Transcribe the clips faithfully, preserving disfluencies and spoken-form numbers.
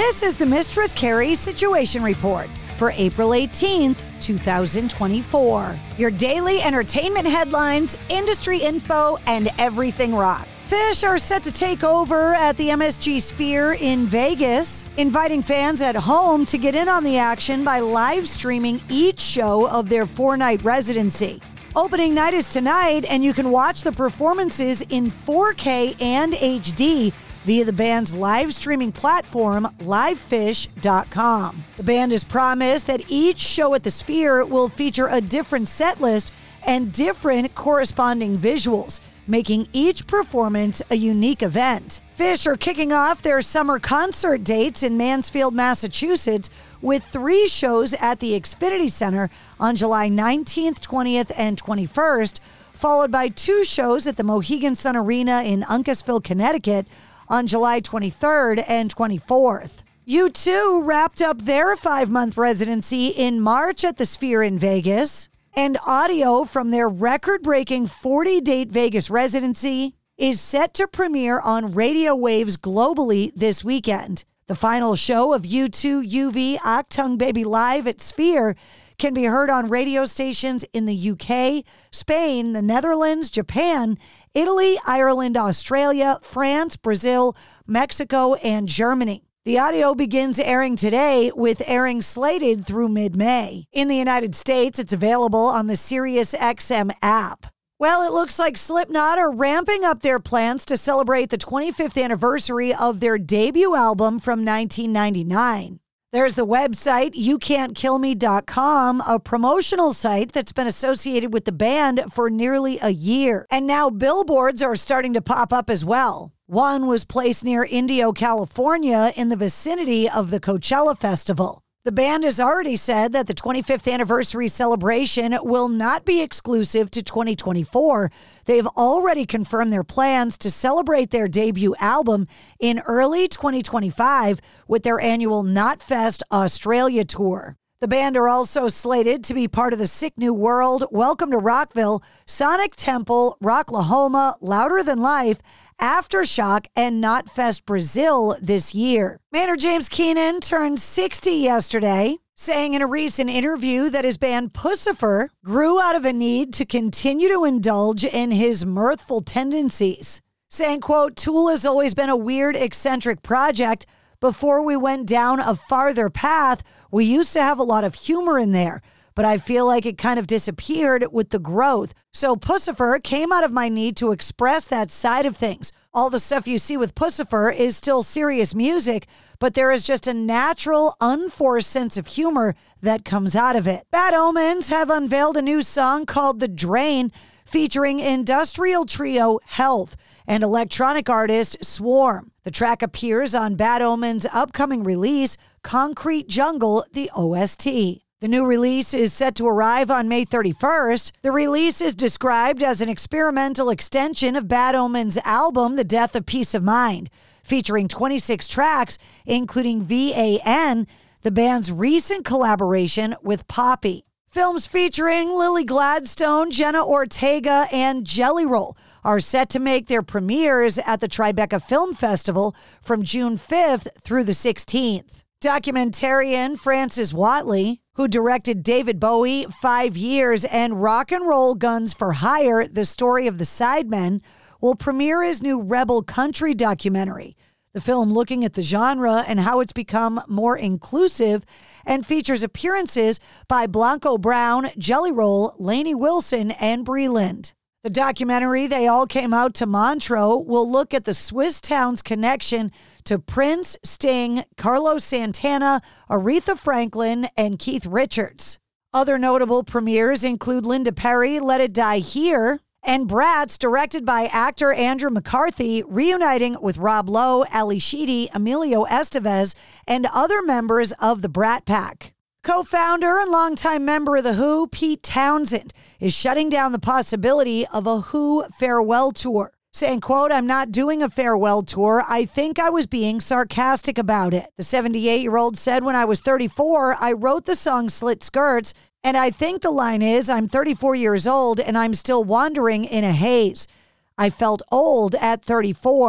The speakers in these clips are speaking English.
This is the Mistress Carrie Situation Report for April eighteenth, twenty twenty-four. Your daily entertainment headlines, industry info, and everything rock. Phish are set to take over at the M S G Sphere in Vegas, inviting fans at home to get in on the action by live streaming each show of their four-night residency. Opening night is tonight, and you can watch the performances in four K and H D via the band's live streaming platform, live phish dot com. The band has promised that each show at the Sphere will feature a different set list and different corresponding visuals, making each performance a unique event. Phish are kicking off their summer concert dates in Mansfield, Massachusetts, with three shows at the Xfinity Center on July nineteenth, twentieth, and twenty-first, followed by two shows at the Mohegan Sun Arena in Uncasville, Connecticut, on July twenty-third and twenty-fourth. U two wrapped up their five-month residency in March at the Sphere in Vegas, and audio from their record-breaking forty-date Vegas residency is set to premiere on radio waves globally this weekend. The final show of U two U V Achtung Baby Live at Sphere can be heard on radio stations in the U K, Spain, the Netherlands, Japan, Italy, Ireland, Australia, France, Brazil, Mexico, and Germany. The audio begins airing today, with airing slated through mid-May. In the United States, it's available on the SiriusXM app. Well, it looks like Slipknot are ramping up their plans to celebrate the twenty-fifth anniversary of their debut album from nineteen ninety-nine. There's the website, you can't kill me dot com, a promotional site that's been associated with the band for nearly a year. And now billboards are starting to pop up as well. One was placed near Indio, California, in the vicinity of the Coachella Festival. The band has already said that the twenty-fifth anniversary celebration will not be exclusive to twenty twenty-four. They've already confirmed their plans to celebrate their debut album in early twenty twenty-five with their annual Knotfest Australia tour. The band are also slated to be part of the Sick New World, Welcome to Rockville, Sonic Temple, Rocklahoma, Louder Than Life, Aftershock, and Knotfest Brazil this year. Maynard James Keenan turned sixty yesterday, saying in a recent interview that his band Puscifer grew out of a need to continue to indulge in his mirthful tendencies. Saying, quote, Tool has always been a weird, eccentric project. Before we went down a farther path, we used to have a lot of humor in there, but I feel like it kind of disappeared with the growth. So Puscifer came out of my need to express that side of things. All the stuff you see with Puscifer is still serious music, but there is just a natural, unforced sense of humor that comes out of it. Bad Omens have unveiled a new song called The Drain, featuring industrial trio Health and electronic artist Swarm. The track appears on Bad Omens' upcoming release, Concrete Jungle, the O S T. The new release is set to arrive on May thirty-first. The release is described as an experimental extension of Bad Omens' album, The Death of Peace of Mind, featuring twenty-six tracks, including V A N, the band's recent collaboration with Poppy. Films featuring Lily Gladstone, Jenna Ortega, and Jelly Roll are set to make their premieres at the Tribeca Film Festival from June fifth through the sixteenth. Documentarian Francis Watley, who directed David Bowie, Five Years, and Rock and Roll Guns for Hire, The Story of the Sidemen, will premiere his new Rebel Country documentary. The film looking at the genre and how it's become more inclusive, and features appearances by Blanco Brown, Jelly Roll, Lainey Wilson, and Breland. The documentary, They All Came Out to Montreux, will look at the Swiss town's connection to Prince, Sting, Carlos Santana, Aretha Franklin, and Keith Richards. Other notable premieres include Linda Perry, Let It Die Here, and Bratz, directed by actor Andrew McCarthy, reuniting with Rob Lowe, Ali Sheedy, Emilio Estevez, and other members of the Brat Pack. Co-founder and longtime member of The Who, Pete Townsend, is shutting down the possibility of a Who farewell tour, saying, quote, I'm not doing a farewell tour. I think I was being sarcastic about it. The seventy-eight-year-old said, when I was thirty-four, I wrote the song Slit Skirts, and I think the line is, I'm thirty-four years old and I'm still wandering in a haze. I felt old at thirty-four.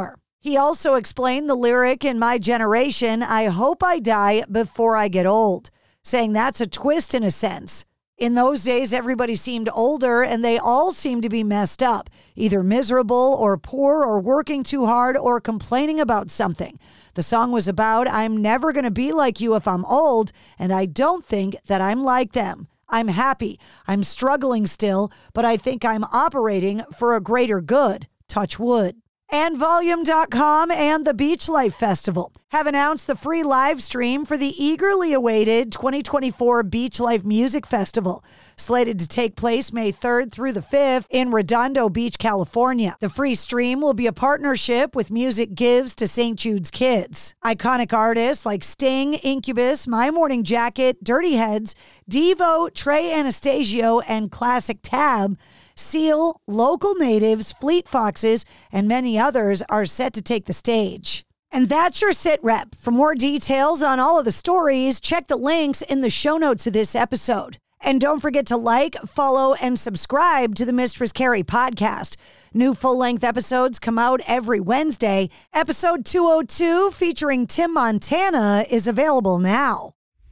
He also explained the lyric in My Generation, I hope I die before I get old, saying that's a twist in a sense. In those days, everybody seemed older and they all seemed to be messed up, either miserable or poor or working too hard or complaining about something. The song was about, I'm never going to be like you if I'm old, and I don't think that I'm like them. I'm happy. I'm struggling still, but I think I'm operating for a greater good. Touch wood. And Volume dot com and the Beach Life Festival have announced the free live stream for the eagerly awaited twenty twenty-four Beach Life Music Festival, slated to take place May third through the fifth in Redondo Beach, California. The free stream will be a partnership with Music Gives to Saint Jude's Kids. Iconic artists like Sting, Incubus, My Morning Jacket, Dirty Heads, Devo, Trey Anastasio, and Classic Tab, Seal, Local Natives, Fleet Foxes, and many others are set to take the stage. And that's your sit rep. For more details on all of the stories, check the links in the show notes of this episode. And don't forget to like, follow, and subscribe to the Mistress Carrie podcast. New full-length episodes come out every Wednesday. Episode two oh two, featuring Tim Montana, is available now.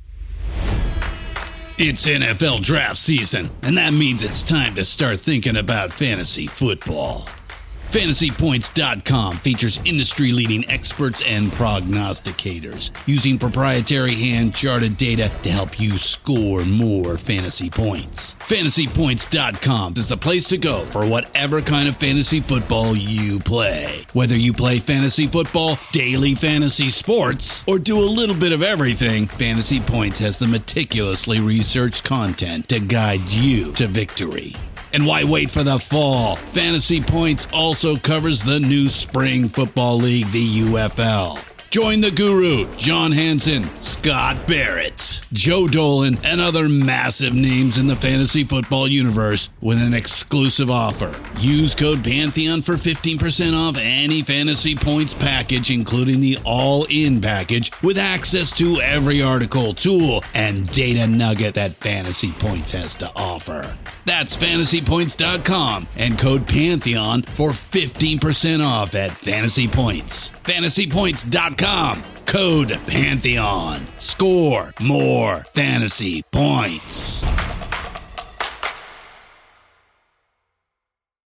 It's N F L draft season, and that means it's time to start thinking about fantasy football. Fantasy Points dot com features industry-leading experts and prognosticators using proprietary hand-charted data to help you score more fantasy points. Fantasy Points dot com is the place to go for whatever kind of fantasy football you play. Whether you play fantasy football, daily fantasy sports, or do a little bit of everything, Fantasy Points has the meticulously researched content to guide you to victory. And why wait for the fall? Fantasy Points also covers the new spring football league, the U F L. Join the guru, John Hansen, Scott Barrett, Joe Dolan, and other massive names in the fantasy football universe with an exclusive offer. Use code Pantheon for fifteen percent off any Fantasy Points package, including the all-in package, with access to every article, tool, and data nugget that Fantasy Points has to offer. That's Fantasy Points dot com and code Pantheon for fifteen percent off at Fantasy Points. Fantasy Points dot com, code Pantheon. Score more fantasy points.